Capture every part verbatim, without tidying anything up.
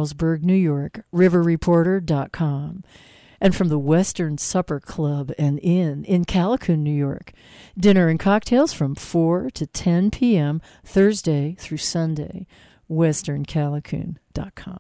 Fallsburg, New York, river reporter dot com. And from the Western Supper Club and Inn in Callicoon, New York, dinner and cocktails from four to ten p.m. Thursday through Sunday, western callicoon dot com.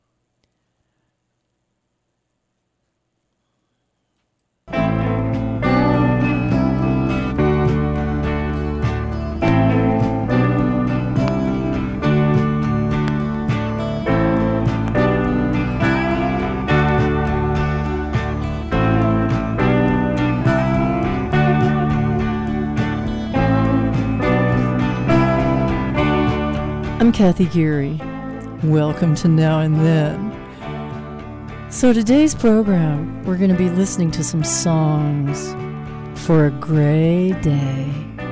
I'm Kathy Geary. Welcome to Now and Then. So today's program, we're going to be listening to some songs for a gray day.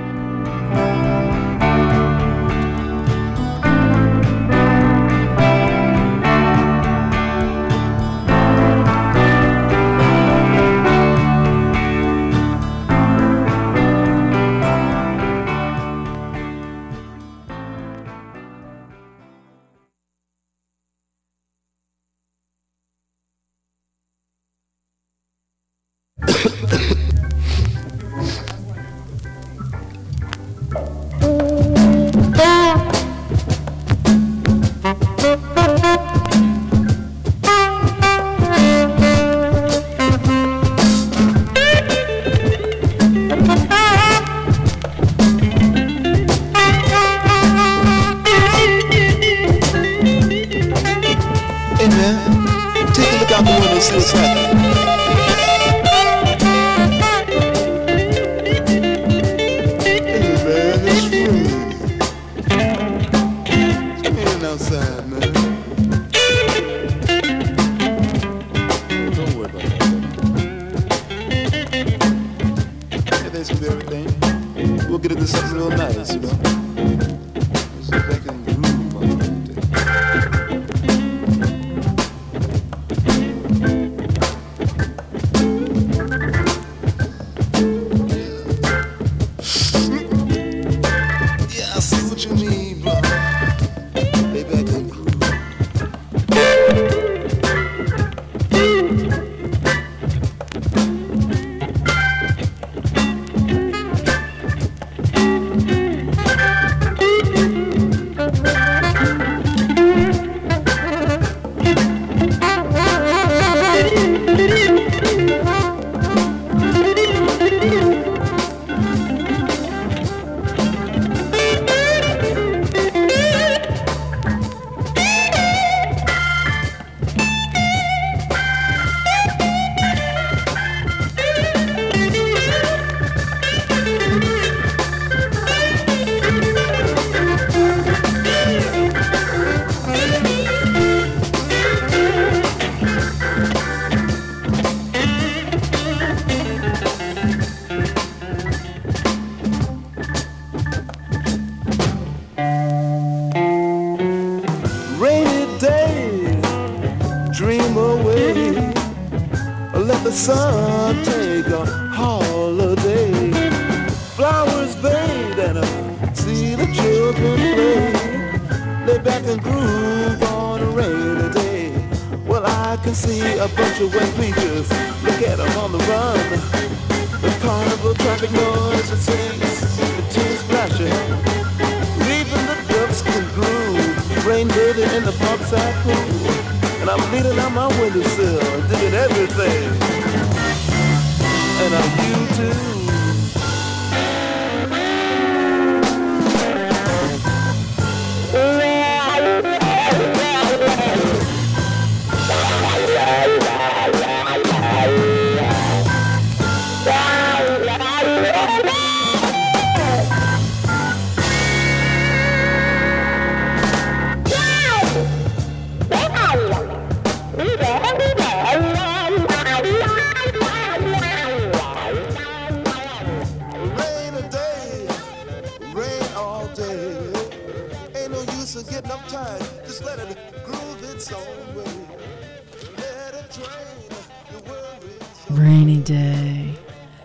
Rainy day.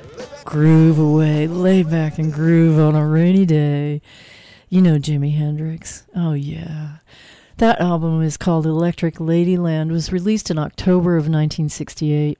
Groove away. Lay back and groove on a rainy day. You know Jimi Hendrix. Oh, yeah. That album is called Electric Ladyland, was released in October of nineteen sixty-eight.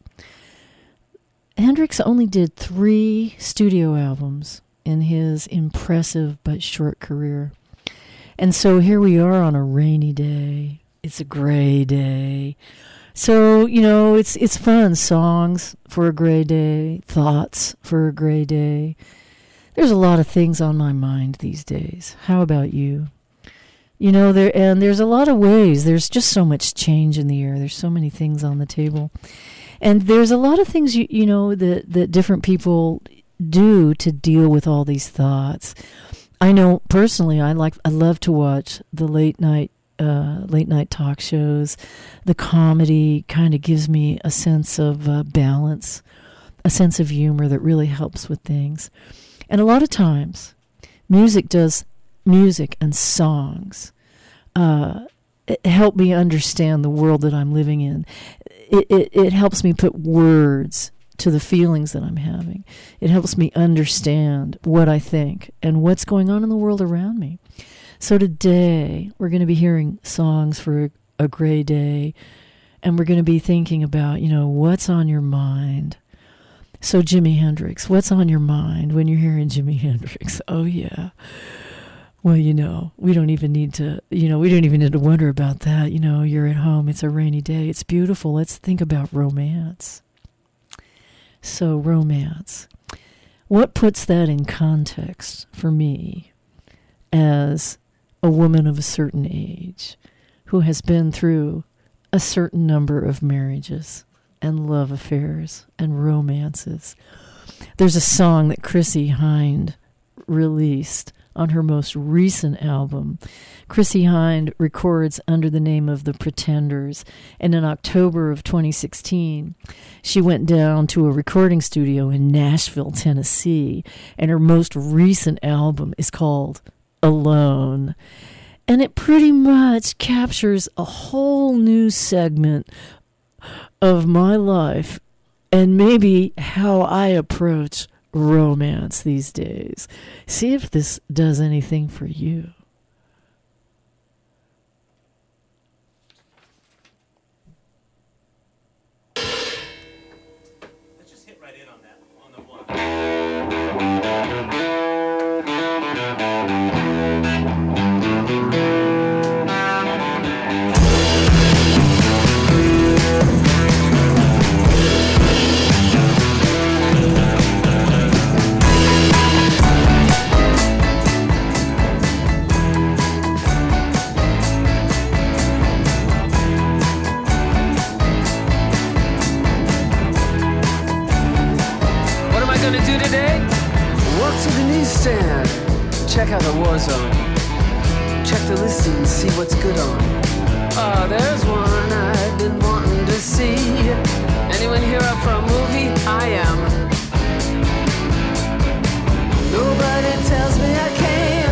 Hendrix only did three studio albums in his impressive but short career. And so here we are on a rainy day. It's a gray day. So, you know, it's it's fun. Songs for a gray day, thoughts for a gray day. There's a lot of things on my mind these days. How about you? You know, there and there's a lot of ways. There's just so much change in the air. There's so many things on the table. And there's a lot of things, you, you know, that, that different people do to deal with all these thoughts. I know personally, I like I love to watch the late night uh, late night talk shows. The comedy kind of gives me a sense of uh, balance, a sense of humor that really helps with things. And a lot of times, music does music and songs uh, help me understand the world that I'm living in. It, it it helps me put words to the feelings that I'm having. It helps me understand what I think and what's going on in the world around me. So today, we're going to be hearing songs for a, a gray day, and we're going to be thinking about, you know, what's on your mind. So Jimi Hendrix, what's on your mind when you're hearing Jimi Hendrix? Oh, yeah. Well, you know, we don't even need to, you know, we don't even need to wonder about that. You know, you're at home, it's a rainy day, it's beautiful. Let's think about romance. So, romance. What puts that in context for me as a woman of a certain age who has been through a certain number of marriages and love affairs and romances? There's a song that Chrissie Hynde released on her most recent album. Chrissie Hynde records under the name of The Pretenders, and in October of twenty sixteen, she went down to a recording studio in Nashville, Tennessee, and her most recent album is called Alone. And it pretty much captures a whole new segment of my life and maybe how I approach romance these days. See if this does anything for you. Let's just hit right in on that, on the block. Gonna do today? Walk to the newsstand, check out the war zone, check the listings, see what's good on. Ah, oh, there's one I've been wanting to see. Anyone here up for a movie? I am. Nobody tells me I can.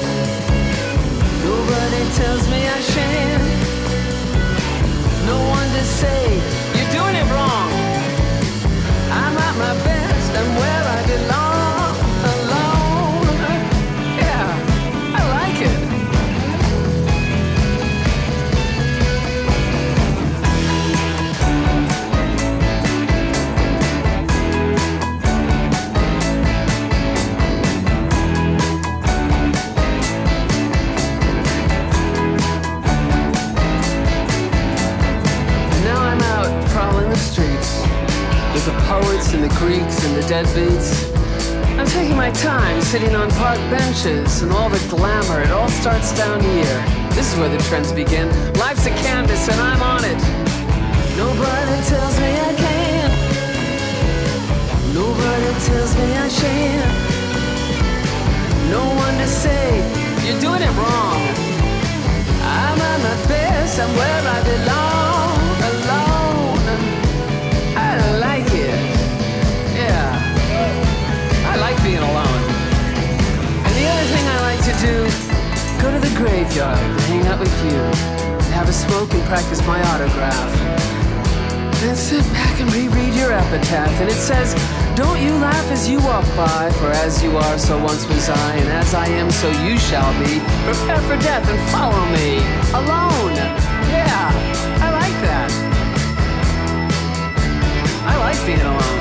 Nobody tells me I shan't. No one to say you're doing it wrong. I'm at my best. And where I belong, alone. Yeah, I like it. Now I'm out prowling the streets with the poets and the Greeks and the deadbeats. I'm taking my time sitting on park benches and all the glamour. It all starts down here. This is where the trends begin. Life's a canvas and I'm on it. Nobody tells me I can. Nobody tells me I shan't. No one to say you're doing it wrong. I'm at my best. I'm where I belong. Alone. I like it. Yeah. I like being alone. And the other thing I like to do, go to the graveyard and hang out with you, and have a smoke and practice my autograph. Then sit back and reread your epitaph, and it says, don't you laugh as you walk by, for as you are, so once was I, and as I am, so you shall be. Prepare for death and follow me, alone. Yeah, I like that. I like being alone.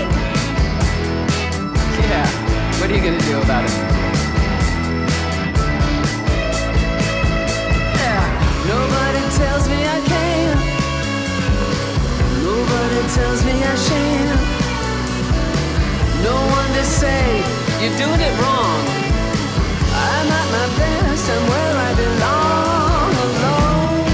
Yeah, what are you gonna do about it? Yeah, nobody tells me I can. Nobody tells me I shan't. No one to say you're doing it wrong. I'm at my best and where I belong, alone.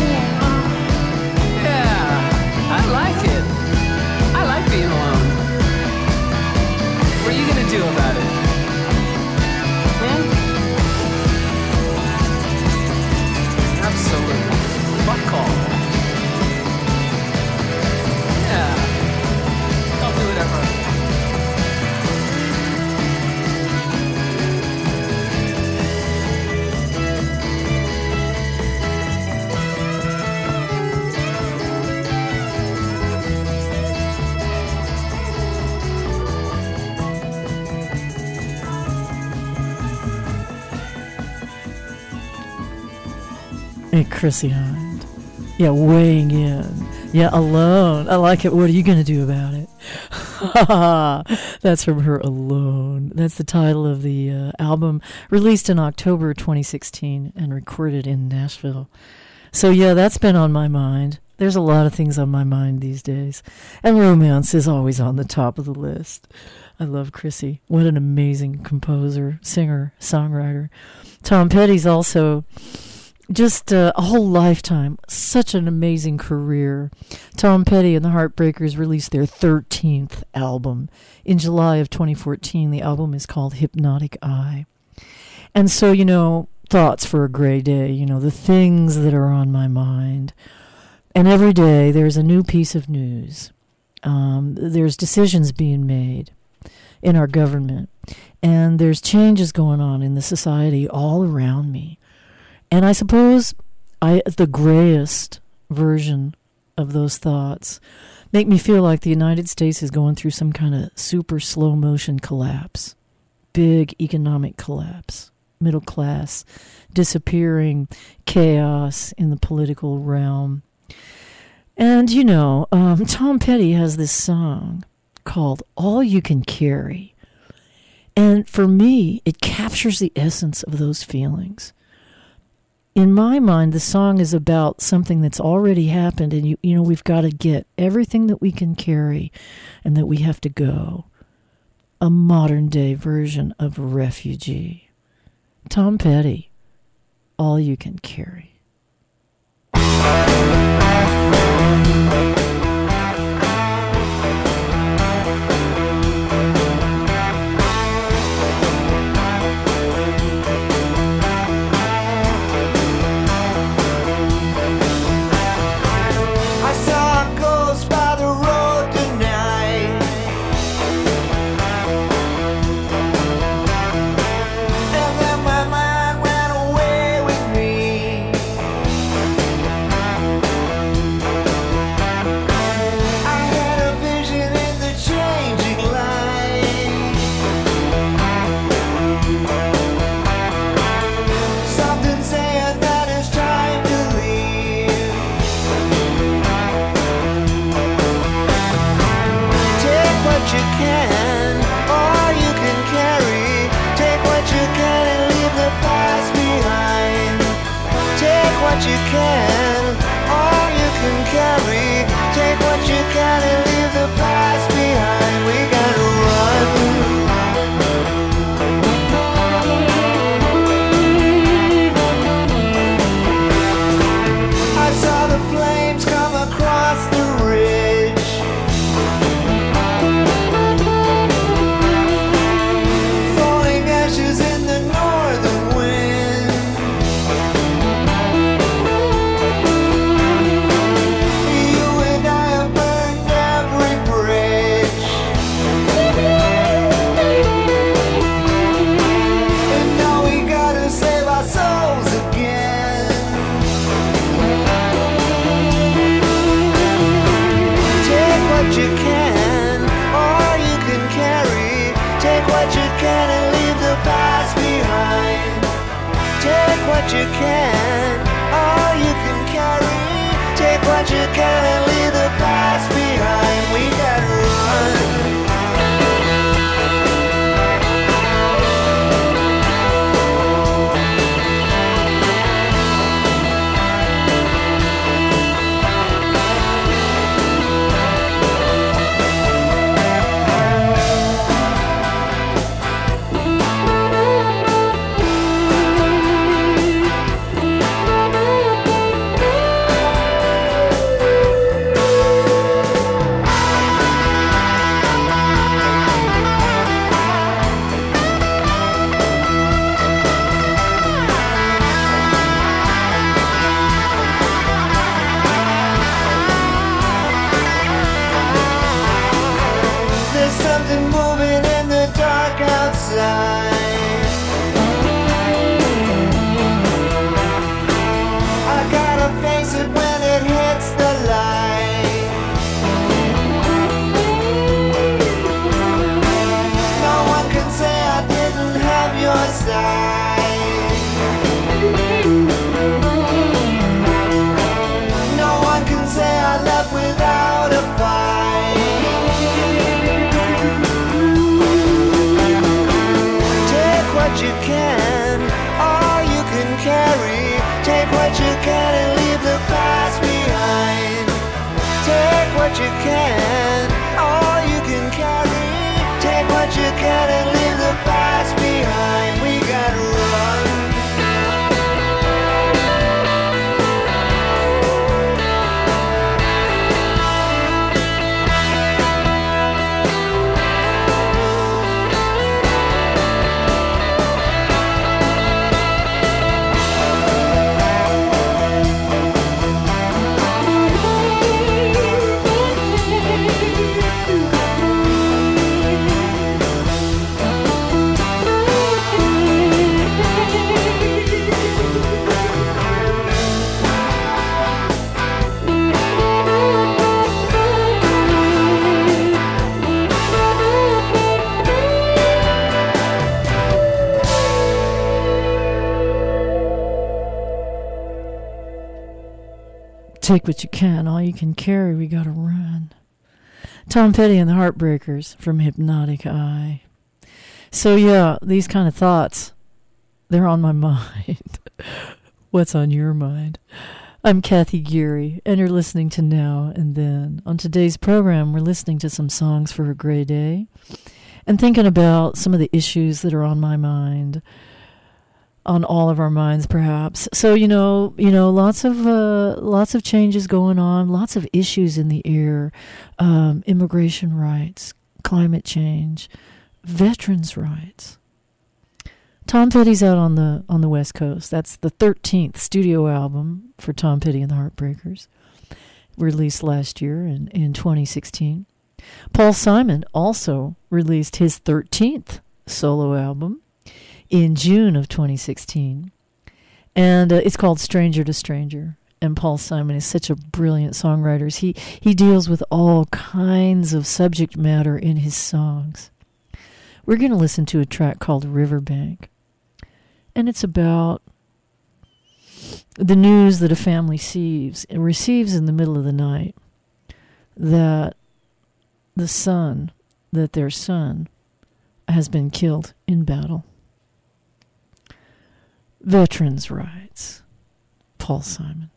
Yeah, I like it. I like being alone. What are you gonna do about it? Hmm? Absolutely. Fuck all. Yeah. I'll do whatever. Hey, Chrissie Hynde. Yeah, weighing in. Yeah, alone. I like it. What are you going to do about it? That's from her Alone. That's the title of the uh, album, released in October twenty sixteen and recorded in Nashville. So, yeah, that's been on my mind. There's a lot of things on my mind these days. And romance is always on the top of the list. I love Chrissie. What an amazing composer, singer, songwriter. Tom Petty's also... Just uh, a whole lifetime. Such an amazing career. Tom Petty and the Heartbreakers released their thirteenth album in July of twenty fourteen. The album is called Hypnotic Eye. And so, you know, thoughts for a gray day, you know, the things that are on my mind. And every day there's a new piece of news. Um, there's decisions being made in our government. And there's changes going on in the society all around me. And I suppose I, the grayest version of those thoughts make me feel like the United States is going through some kind of super slow motion collapse, big economic collapse, middle class disappearing, chaos in the political realm. And, you know, um, Tom Petty has this song called All You Can Carry. And for me, it captures the essence of those feelings. In my mind, the song is about something that's already happened, and you you know we've got to get everything that we can carry, and that we have to go. A modern day version of Refugee. Tom Petty, All You Can Carry. What you can, all you can carry. Take what you can and leave the past behind. We gotta run. I saw the flames come across the ridge. Falling ashes in the northern wind. what you can, all you can carry. Take what you can and leave the past behind. We gotta run. You can, all you can carry. Take what you can and leave the past behind. We gotta run. Take what you can, all you can carry, we gotta run. Tom Petty and the Heartbreakers from Hypnotic Eye. So yeah, these kind of thoughts, they're on my mind. What's on your mind? I'm Kathy Geary, and you're listening to Now and Then. On today's program, we're listening to some songs for a gray day and thinking about some of the issues that are on my mind, on all of our minds, perhaps. So, you know, you know, lots of uh, lots of changes going on, lots of issues in the air, um, immigration rights, climate change, veterans' rights. Tom Petty's out on the on the West Coast. That's the thirteenth studio album for Tom Petty and the Heartbreakers, released last year in, in twenty sixteen. Paul Simon also released his thirteenth solo album in June of twenty sixteen. And uh, it's called Stranger to Stranger. And Paul Simon is such a brilliant songwriter. He, he deals with all kinds of subject matter in his songs. We're going to listen to a track called Riverbank. And it's about the news that a family receives, receives in the middle of the night that the son, that their son has been killed in battle. Veterans' rights. Paul Simon.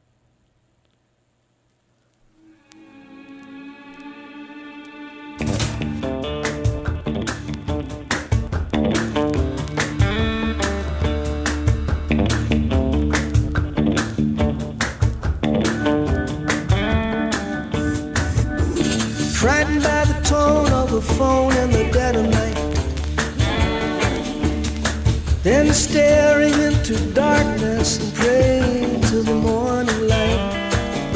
Frightened by the tone of the phone in the dead of night, then staring into darkness and praying to the morning light.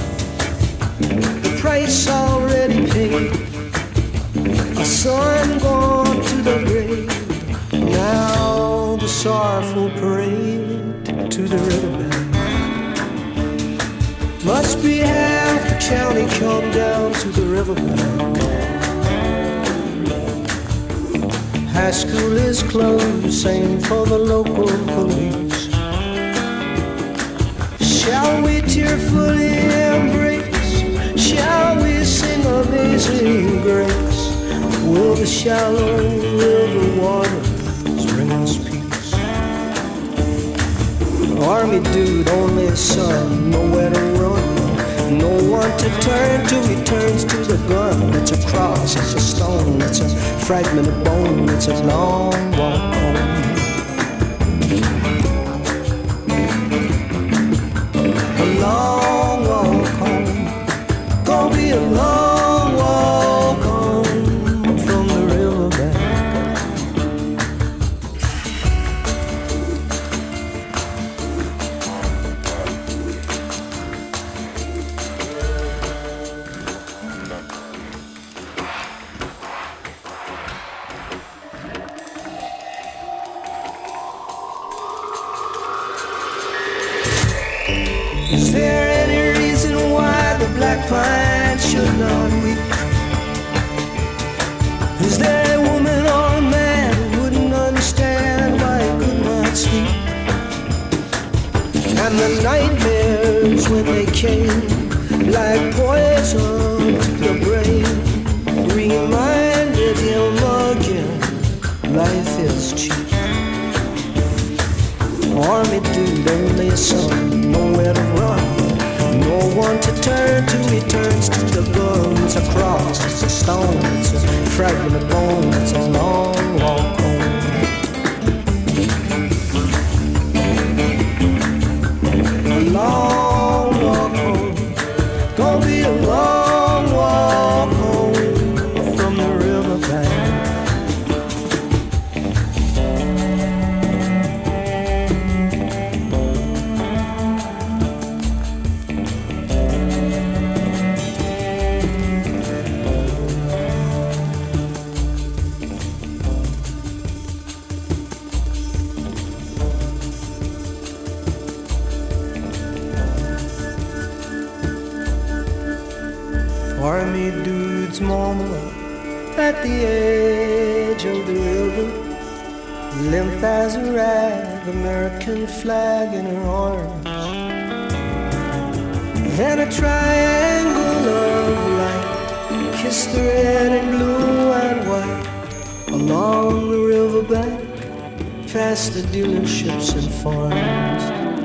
The price already paid, a son gone to the grave. Now the sorrowful parade to the riverbank. Must be half the county come down to the riverbank. High school is closed, same for the local police. Shall we tearfully embrace? Shall we sing amazing grace? Will the shallow river waters bring us peace? Army dude, only a son, nowhere to run, no one to turn to. He turns to the gun. It's a cross, it's a stone, it's a fragment of bone, it's a long walk home. A long walk home, gonna be a long walk home from the riverbank. Is there any reason why the black pine should not weep? Is there a woman or a man who wouldn't understand why he could not sleep? And the nightmares when they came like poison to the brain reminded him again, life is cheap. Army dude, only a son, nowhere to run, no one to turn to. He turns to the gun. It's a cross, it's a stone, it's a fragment of bone, it's a long walk home. A long walk home, gonna be a long walk home from the riverbank. Army dude's mama at the edge of the river, limp as a rag, American flag in her arms, and a triangle of light kissed the red and blue and white along the riverbank, past the dealerships and farms.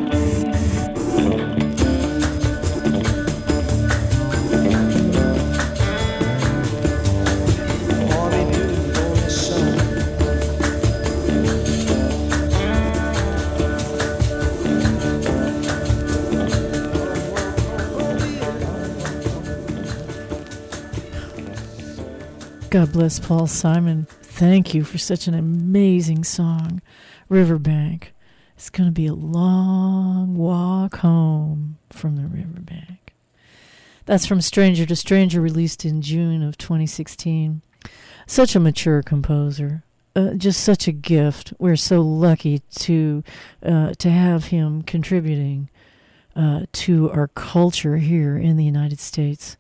God bless Paul Simon. Thank you for such an amazing song, Riverbank. It's going to be a long walk home from the riverbank. That's from Stranger to Stranger, released in June of twenty sixteen. Such a mature composer. Uh, just such a gift. We're so lucky to uh, to have him contributing uh, to our culture here in the United States.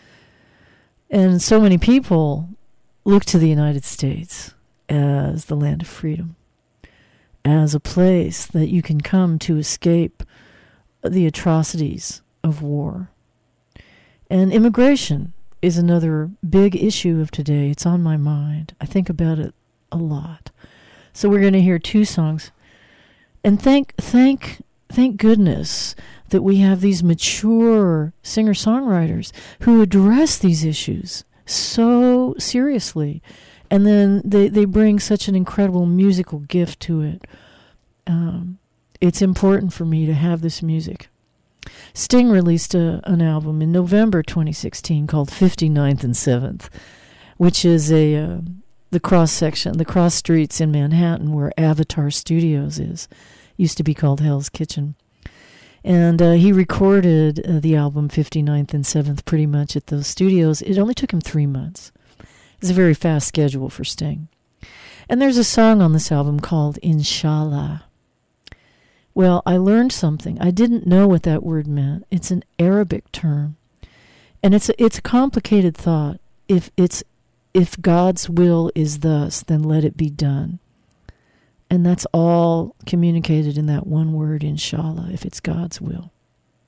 And so many people look to the United States as the land of freedom, as a place that you can come to escape the atrocities of war. And immigration is another big issue of today. It's on my mind. I think about it a lot. So we're going to hear two songs. And thank thank thank goodness that we have these mature singer-songwriters who address these issues so seriously, and then they, they bring such an incredible musical gift to it. Um, it's important for me to have this music. Sting released a, an album in November twenty sixteen called fifty-ninth and seventh, which is a uh, the cross section, the cross streets in Manhattan where Avatar Studios is. Used to be called Hell's Kitchen. And uh, he recorded uh, the album fifty-ninth and seventh pretty much at those studios. It only took him three months. It's a very fast schedule for Sting. And there's a song on this album called Inshallah. Well, I learned something. I didn't know what that word meant. It's an Arabic term. And it's a, it's a complicated thought. If it's if God's will is thus, then let it be done. And that's all communicated in that one word, inshallah, if it's God's will.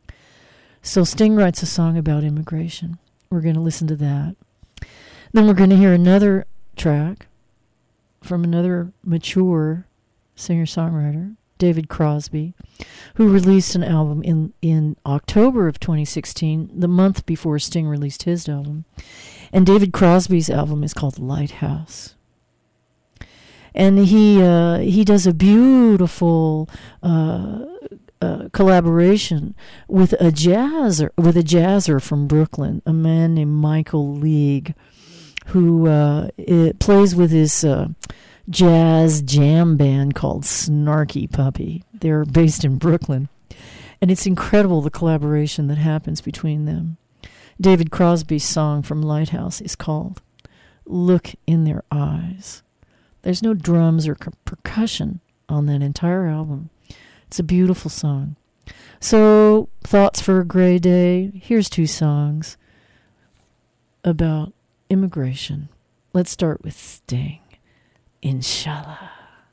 So Sting writes a song about immigration. We're going to listen to that. Then we're going to hear another track from another mature singer-songwriter, David Crosby, who released an album in, in October of twenty sixteen, the month before Sting released his album. And David Crosby's album is called Lighthouse. And he uh, he does a beautiful uh, uh, collaboration with a jazzer, with a jazzer from Brooklyn, a man named Michael League, who uh, it plays with his uh, jazz jam band called Snarky Puppy. They're based in Brooklyn. And it's incredible, the collaboration that happens between them. David Crosby's song from Lighthouse is called Look in Their Eyes. There's no drums or c- percussion on that entire album. It's a beautiful song. So, Thoughts for a Gray Day. Here's two songs about immigration. Let's start with Sting. Inshallah.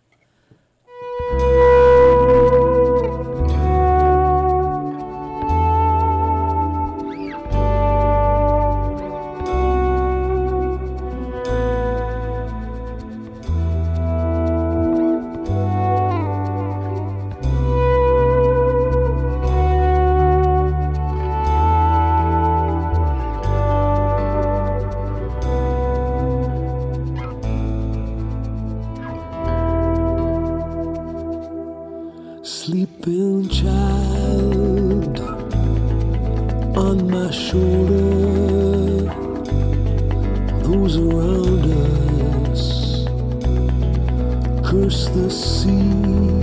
Sleeping child on my shoulder, those around us curse the sea.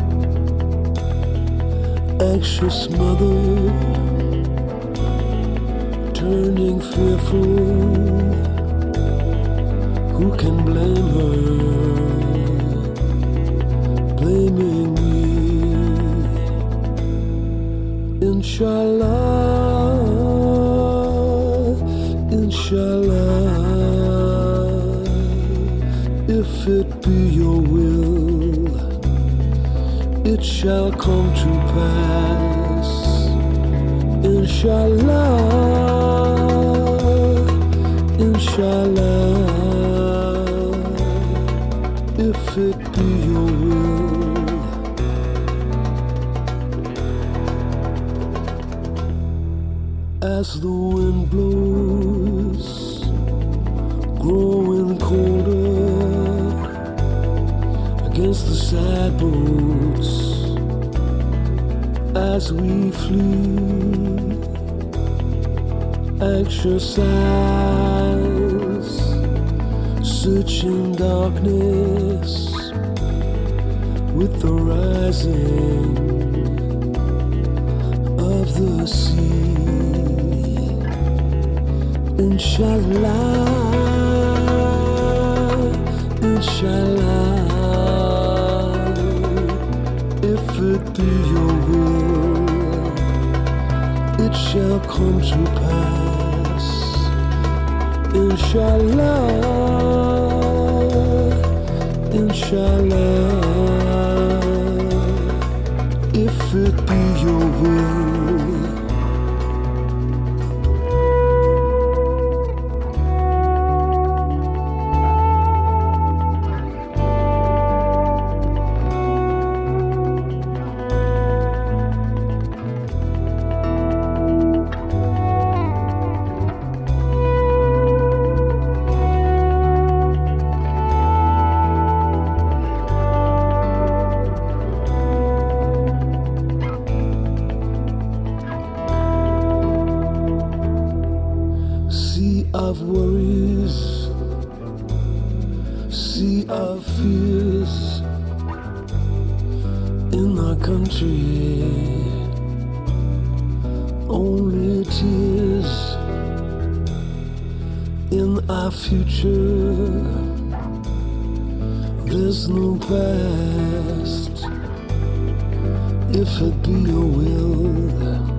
Anxious mother turning fearful, who can blame her, blaming me? Inshallah, inshallah, if it be your will, it shall come to pass. Inshallah, inshallah, if it be your will. As the wind blows, growing colder against the sad boats, as we flee, anxious eyes searching darkness with the rising of the sea. Inshallah, inshallah, if it be your will, it shall come to pass. Inshallah, inshallah, if it be your will. Of worries, sea of fears in our country, only tears in our future. There's no past, if it be your will,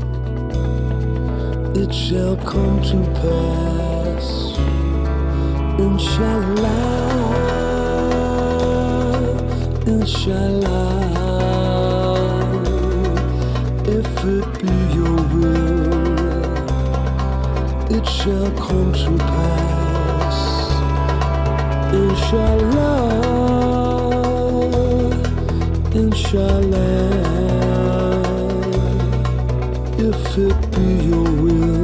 it shall come to pass. Inshallah, inshallah, if it be your will, it shall come to pass. Inshallah, inshallah, if it be your will.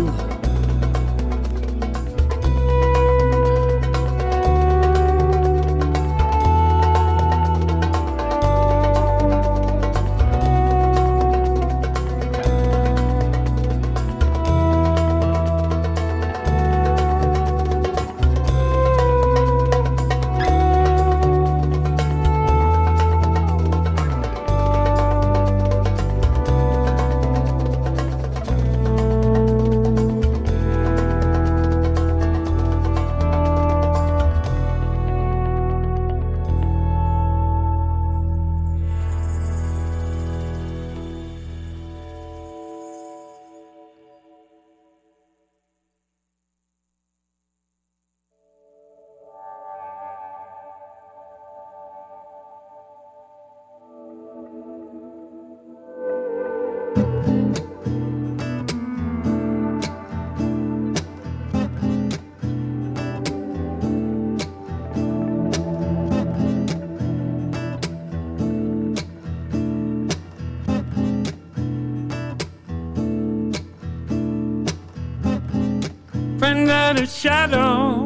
The shadow,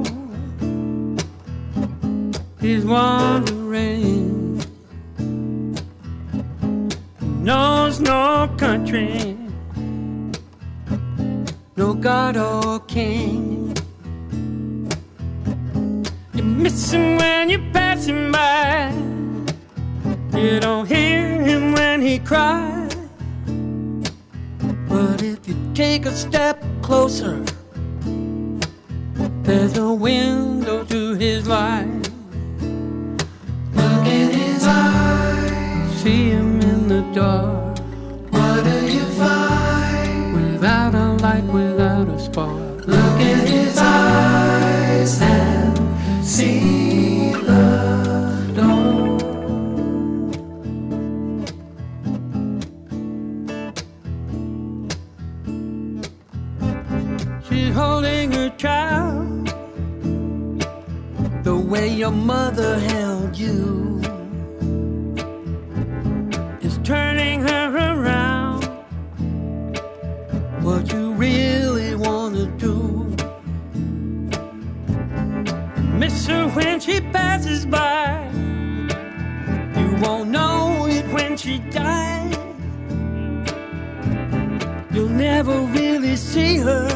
he's wandering, knows no country, no god or king. You miss him when you're passing by, you don't hear him when he cries. But if you take a step closer, there's a window to his life. Look in his eyes, see him in the dark. What do you find? Without a light, without a spark. Look in his eyes and see the dawn. She's holding her child the way your mother held you, is turning her around. What you really want to do, miss her when she passes by. You won't know it when she dies. You'll never really see her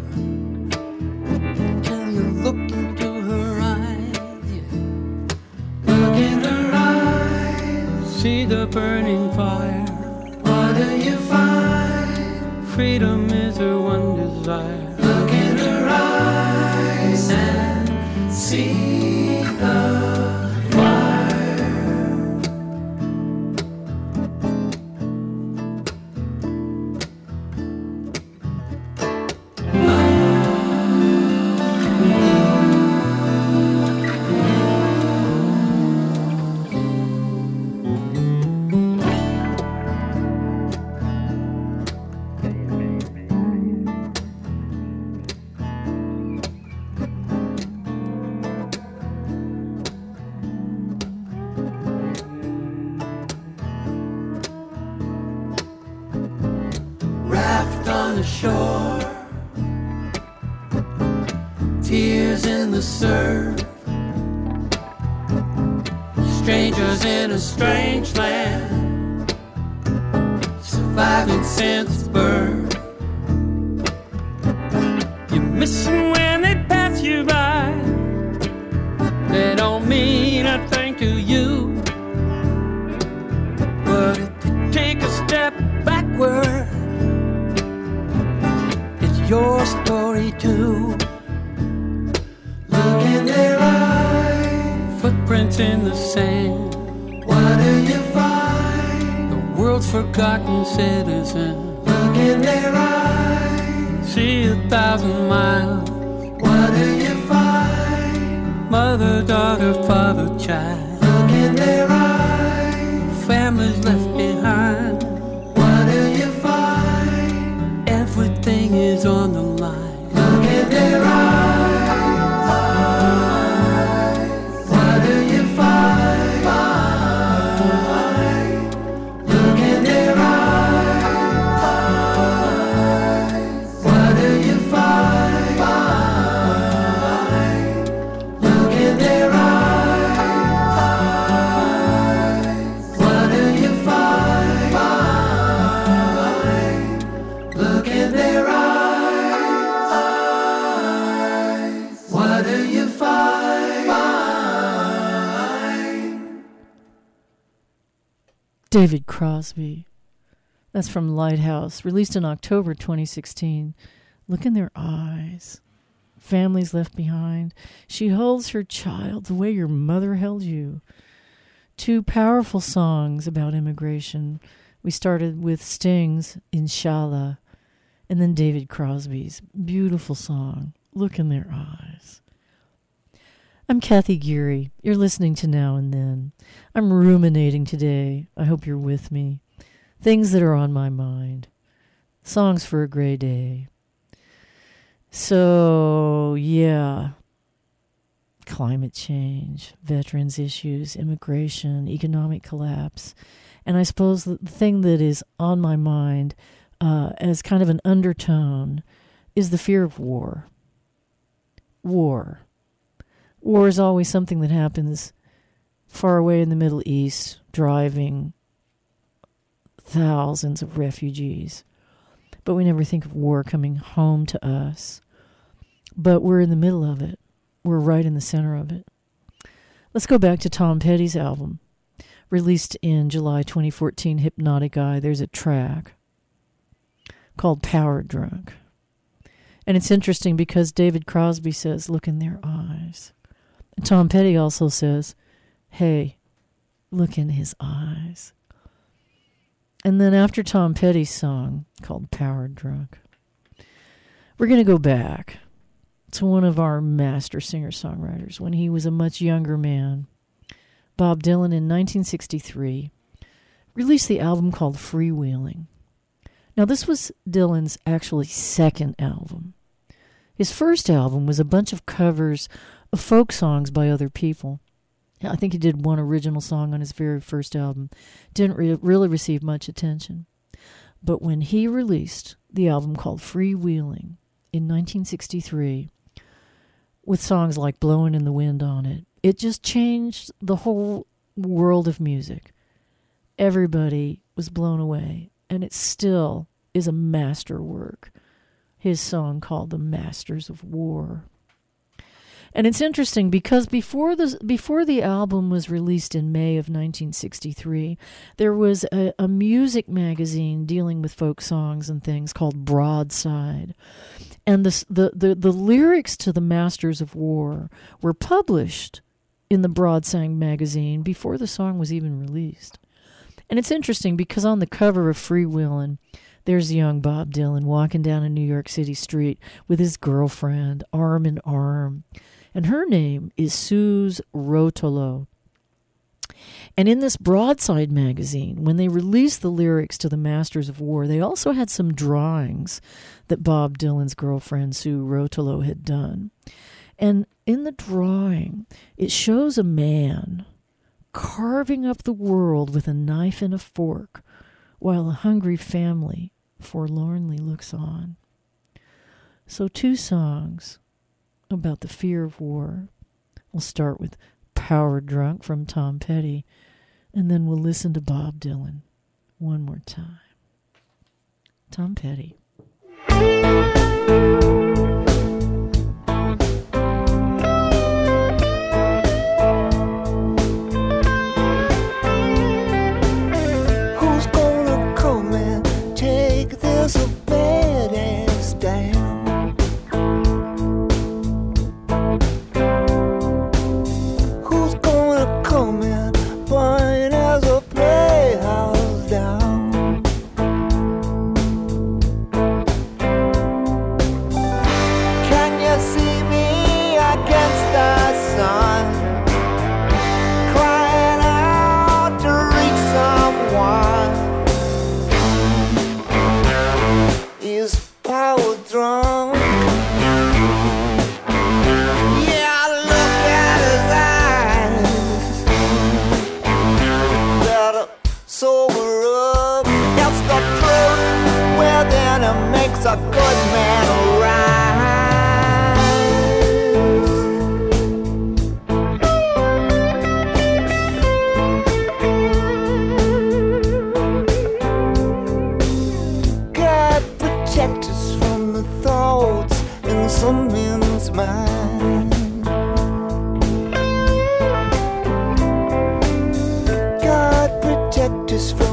till you look into her eyes. See the burning fire. What do you find? Freedom is her one desire. Look in her eyes and see the shore, tears in the surf, strangers in a strange land, surviving since birth. You miss them when they pass you by, they don't mean a thing to you. But if you take a step backward, your story too. Look in their eyes, footprints in the sand. What do you find? The world's forgotten citizen. Look in their eyes, see a thousand miles. What do you find? Mother, daughter, father, child. Look in their eyes, families left behind. What do you find? Everything is on the line. David Crosby. That's from Lighthouse, released in October twenty sixteen. Look in their eyes. Families left behind. She holds her child the way your mother held you. Two powerful songs about immigration. We started with Sting's Inshallah, and then David Crosby's beautiful song, Look in Their Eyes. I'm Kathy Geary. You're listening to Now and Then. I'm ruminating today. I hope you're with me. Things that are on my mind. Songs for a gray day. So, yeah. Climate change, veterans issues, immigration, economic collapse. And I suppose the thing that is on my mind uh, as kind of an undertone is the fear of war. War. War is always something that happens far away in the Middle East, driving thousands of refugees. But we never think of war coming home to us. But we're in the middle of it. We're right in the center of it. Let's go back to Tom Petty's album. Released in July twenty fourteen, Hypnotic Eye. There's a track called Power Drunk. And it's interesting because David Crosby says, look in their eyes. And Tom Petty also says, hey, look in his eyes. And then after Tom Petty's song called Power Drunk, we're going to go back to one of our master singer-songwriters when he was a much younger man. Bob Dylan in nineteen sixty-three released the album called Freewheeling. Now this was Dylan's actually second album. His first album was a bunch of covers of folk songs by other people. I think he did one original song on his very first album. Didn't re- really receive much attention. But when he released the album called Freewheeling in nineteen sixty-three, with songs like Blowin' in the Wind on it, it just changed the whole world of music. Everybody was blown away, and it still is a masterwork. His song called The Masters of War. And it's interesting because before the, before the album was released in May of nineteen sixty-three, there was a, a music magazine dealing with folk songs and things called Broadside. And the, the, the, the lyrics to The Masters of War were published in the Broadside magazine before the song was even released. And it's interesting because on the cover of Freewheelin', there's young Bob Dylan walking down a New York City street with his girlfriend, arm in arm. And her name is Suze Rotolo. And in this Broadside magazine, when they released the lyrics to The Masters of War, they also had some drawings that Bob Dylan's girlfriend, Sue Rotolo, had done. And in the drawing, it shows a man carving up the world with a knife and a fork, while a hungry family forlornly looks on. So two songs about the fear of war. We'll start with Power Drunk from Tom Petty, and then we'll listen to Bob Dylan one more time. Tom Petty. Who's gonna come and take this bad ass down? Who's gonna come and burn as a playhouse down? Can you see me against the sun, crying out to reach someone? Is power drunk? Yeah, look at his eyes. Better sober up. That's the truth. Well, then it makes a good man rise. God protect us from the thoughts in some men's mind. God protect us from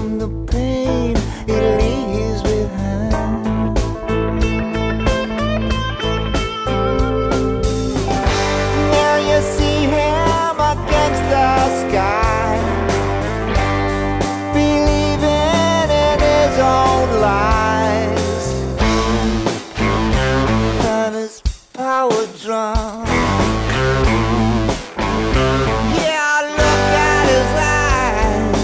power drum. Yeah, look at his eyes.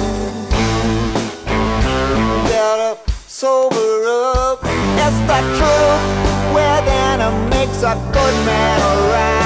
Better sober up. It's the truth. Well, then it makes a good man arise.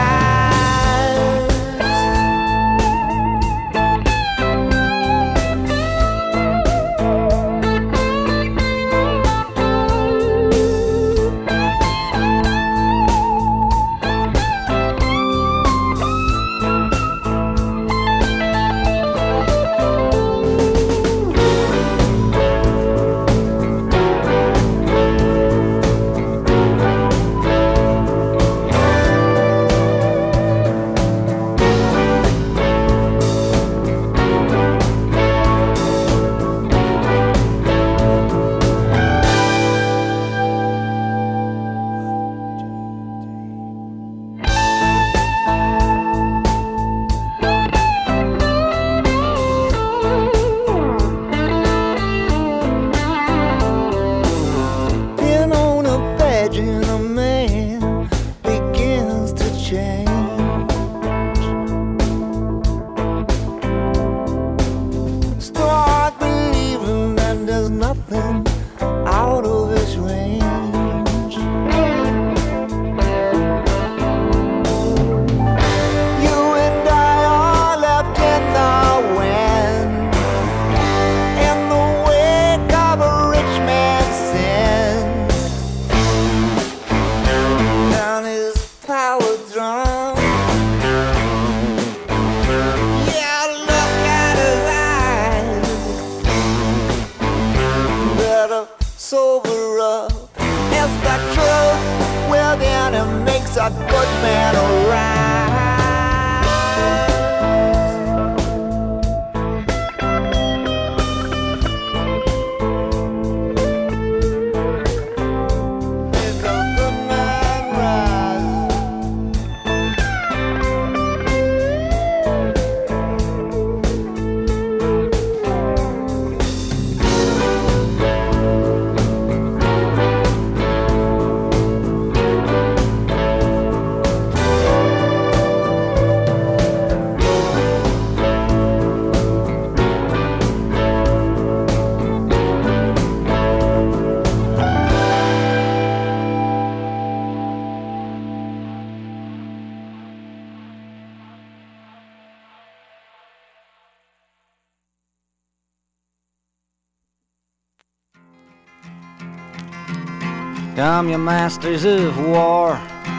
Come, you masters of war,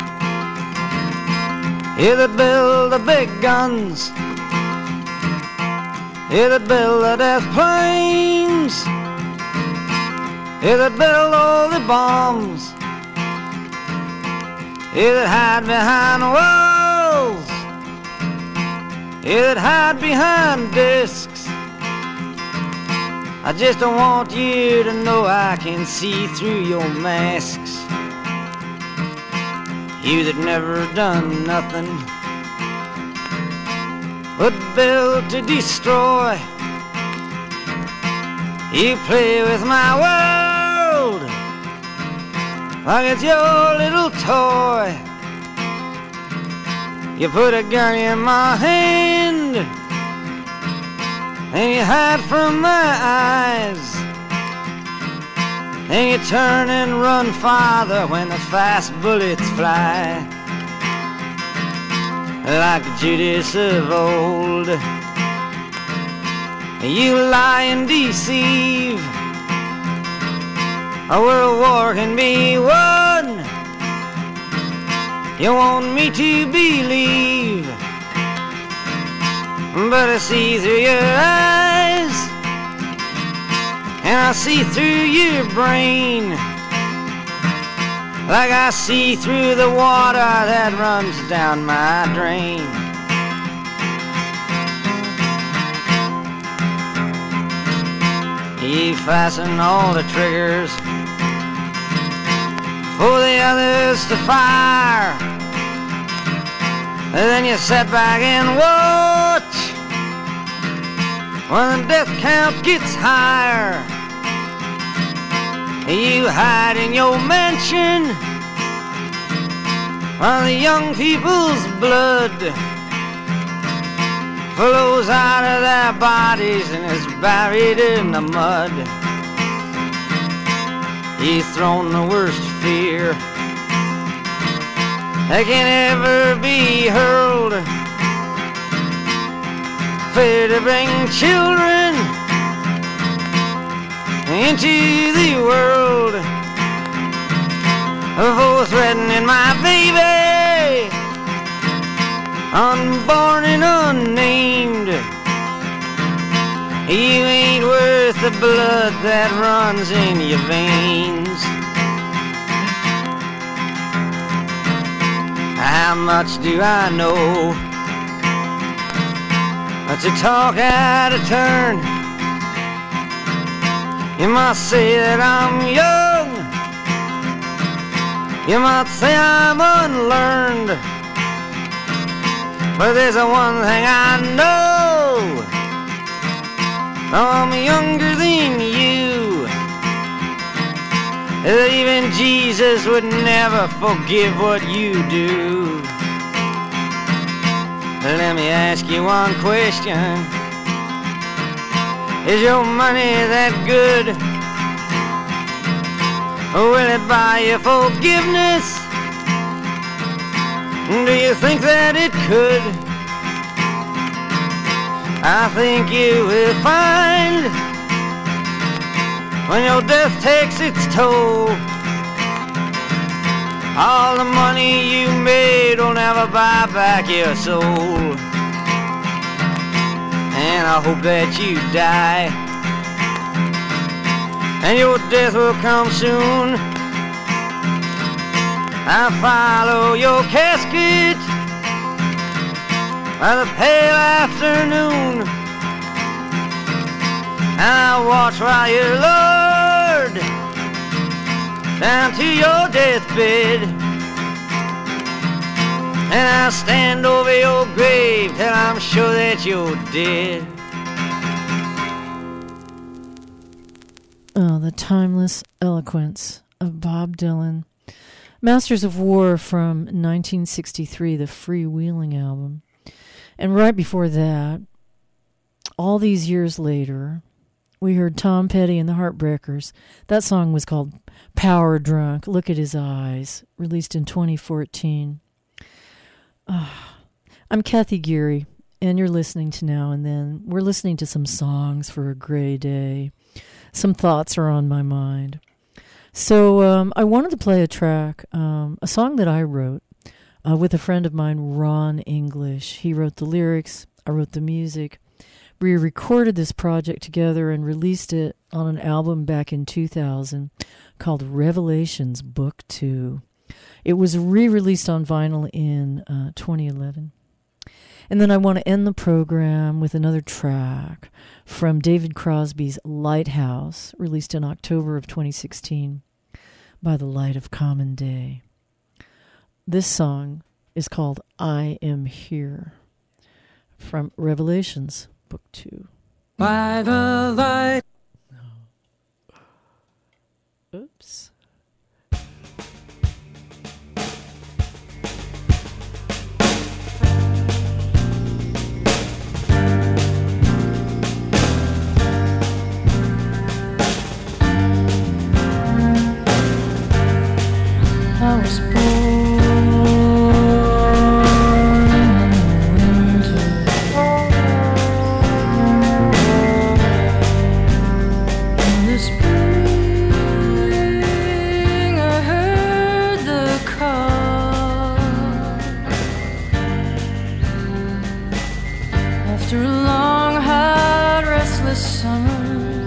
you that build the big guns, you that build the death planes, you that build all the bombs, you that hide behind walls, you that hide behind discs. I just don't want you to know I can see through your masks. You that never done nothing but build to destroy. You play with my world like it's your little toy. You put a gun in my hand and you hide from my eyes, and you turn and run farther when the fast bullets fly. Like Judas of old, you lie and deceive. A world war can be won, you want me to believe. But I see through your eyes, and I see through your brain, like I see through the water that runs down my drain. You fasten all the triggers for the others to fire, and then you sit back and watch when the death count gets higher. You hide in your mansion while the young people's blood flows out of their bodies and is buried in the mud. He's thrown the worst fear that can ever be hurled, fear to bring children into the world, for threatening my baby, unborn and unnamed. You ain't worth the blood that runs in your veins. How much do I know to talk out of turn? You might say that I'm young, you might say I'm unlearned, but there's a one thing I know, I'm younger than you. That even Jesus would never forgive what you do. Let me ask you one question. Is your money that good? Will it buy you forgiveness? Do you think that it could? I think you will find when your death takes its toll, all the money you made will never buy back your soul. And I hope that you die, and your death will come soon. I follow your casket by the pale afternoon, and I watch while you're lowered down to your deathbed, and I stand over your grave till I'm sure that you're dead. Oh, the timeless eloquence of Bob Dylan. Masters of War from nineteen sixty-three, the Freewheeling album. And right before that, all these years later, we heard Tom Petty and the Heartbreakers. That song was called Power Drunk, Look at His Eyes, released in twenty fourteen. Oh, I'm Kathy Geary, and you're listening to Now and Then. We're listening to some songs for a gray day. Some thoughts are on my mind. So um, I wanted to play a track, um, a song that I wrote uh, with a friend of mine, Ron English. He wrote the lyrics, I wrote the music. We recorded this project together and released it on an album back in two thousand called Revelations Book two. It was re-released on vinyl in uh, twenty eleven. And then I want to end the program with another track from David Crosby's Lighthouse, released in October of twenty sixteen by the Light of Common Day. This song is called I Am Here from Revelations Book two. By the light. Oops. I was born in the winter. In the spring I heard the call. After a long, hard, restless summer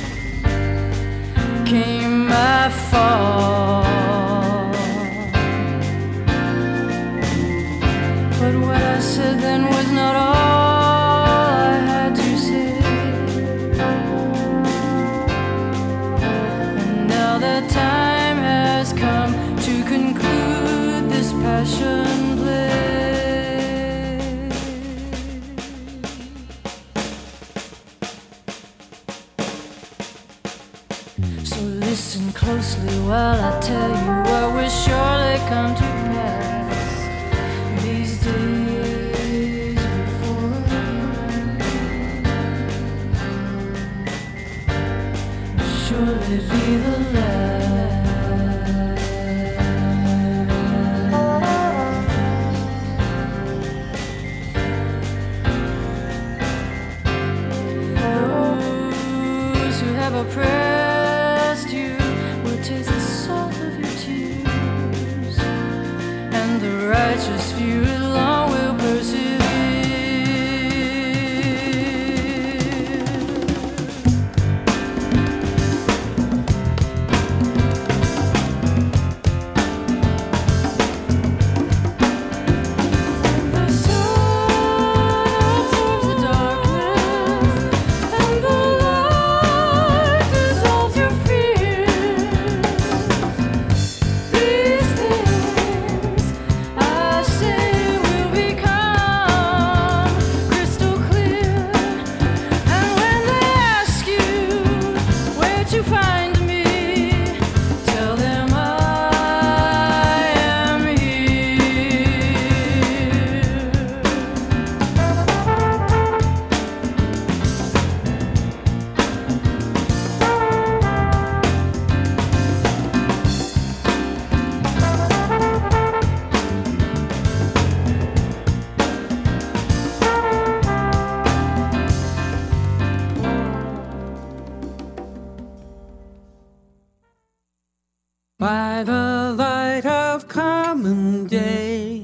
came my fall. But what I said then was not all I had to say. And now the time has come to conclude this passion play. So listen closely while I tell you what will surely come to pass. the Those who have oppressed you will taste the salt of your tears, and the righteous few alone will persevere. The sun absorbs the darkness, and the light dissolves your fears. These things I say will become crystal clear. And when they ask you where to find me, tell them I am By the light of common day,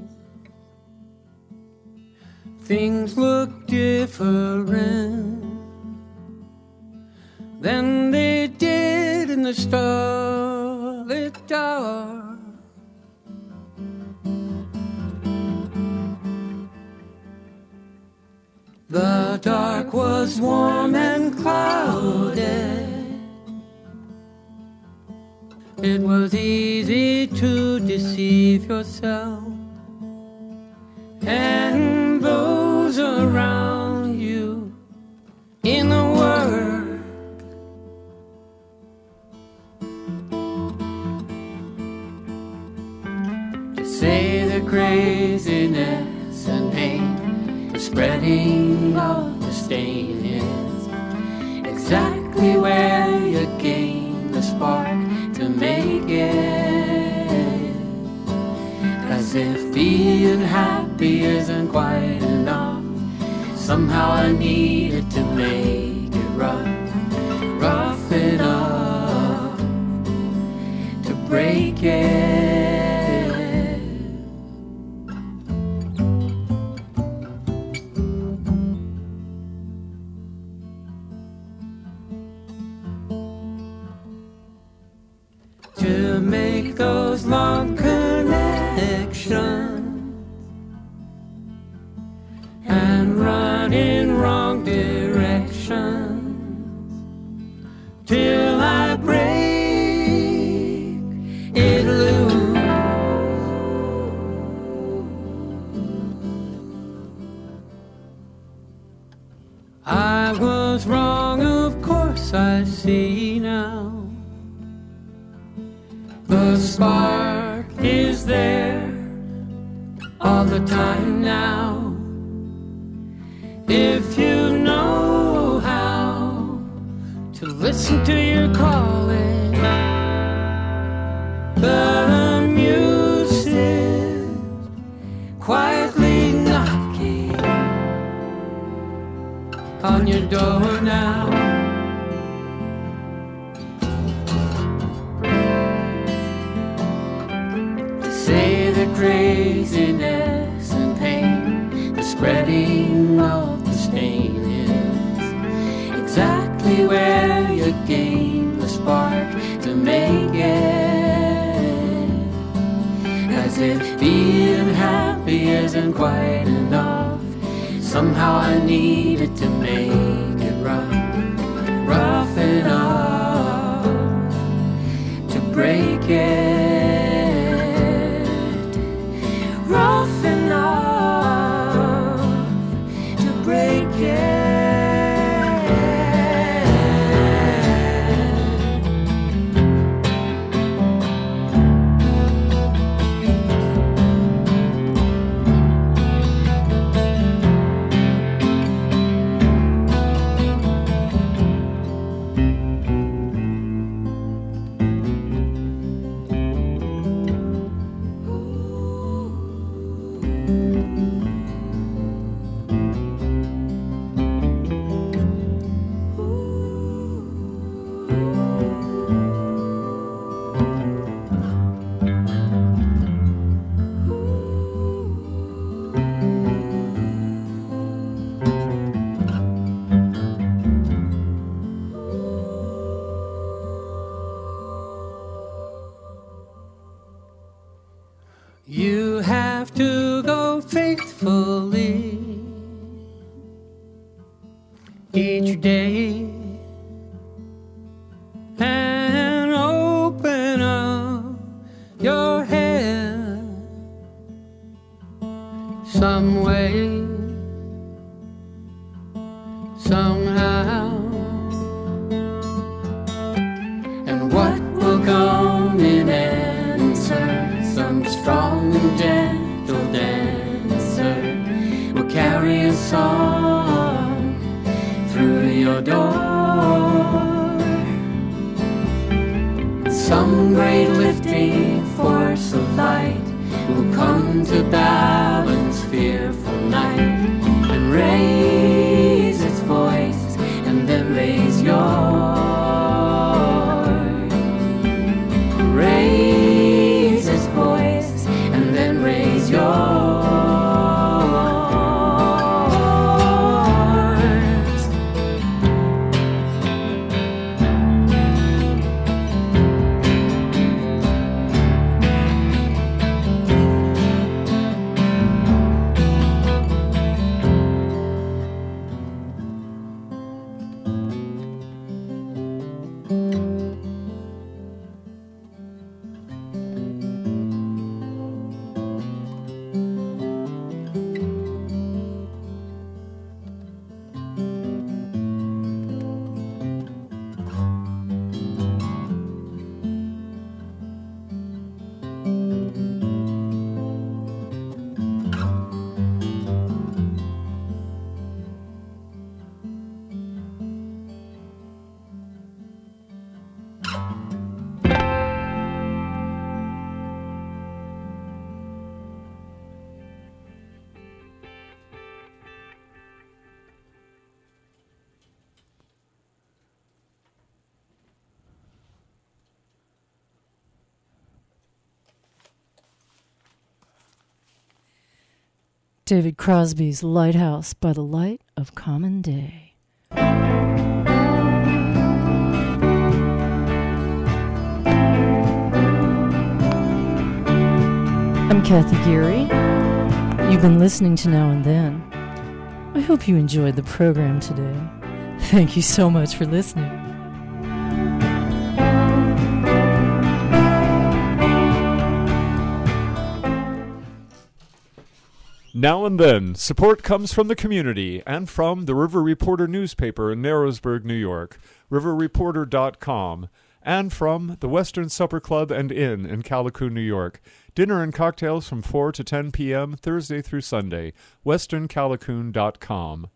things look different than they did in the starlit dark. The dark was warm and clouded. It was easy to deceive yourself and those around you in the world. To say the craziness and pain, the spreading of the stain is exactly where you gain the spark to make it. As if being happy isn't quite enough, somehow I needed to make it rough, rough enough to break it. To make those long connections and run in wrong directions till I break it loose. I was wrong, of course I see now. The spark is there all the time now. If you know how to listen to your calling, the muse is quietly knocking on your door now. Say the craziness and pain, the spreading of the stain is exactly where you gain the spark to make it. As if being happy isn't quite enough, somehow I needed to make it rough, rough enough to break it. Rough enough to break it. You have to go faithfully each day and open up your head some way, somehow. And what will come in answer, some strong and gentle dancer will carry a song through your door. Some great lifting force of light will come to balance fearful night and raise its voice and then raise yours. Raise its voice and then raise yours. David Crosby's Lighthouse by the Light of Common Day. I'm Kathy Geary. You've been listening to Now and Then. I hope you enjoyed the program today. Thank you so much for listening. Now and Then, support comes from the community and from the River Reporter newspaper in Narrowsburg, New York, river reporter dot com, and from the Western Supper Club and Inn in Callicoon, New York. Dinner and cocktails from four to ten p.m. Thursday through Sunday, western callicoon dot com.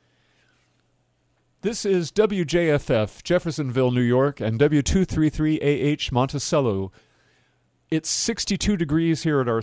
This is W J F F, Jeffersonville, New York, and W two thirty-three A H, Monticello. It's sixty-two degrees here at our